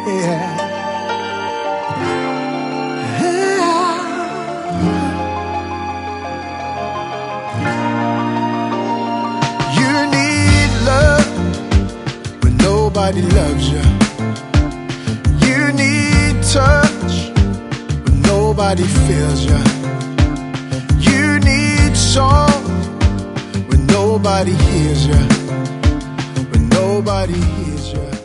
You need love when nobody loves you. You need touch when nobody feels you. You need song when nobody hears you. When nobody hears you.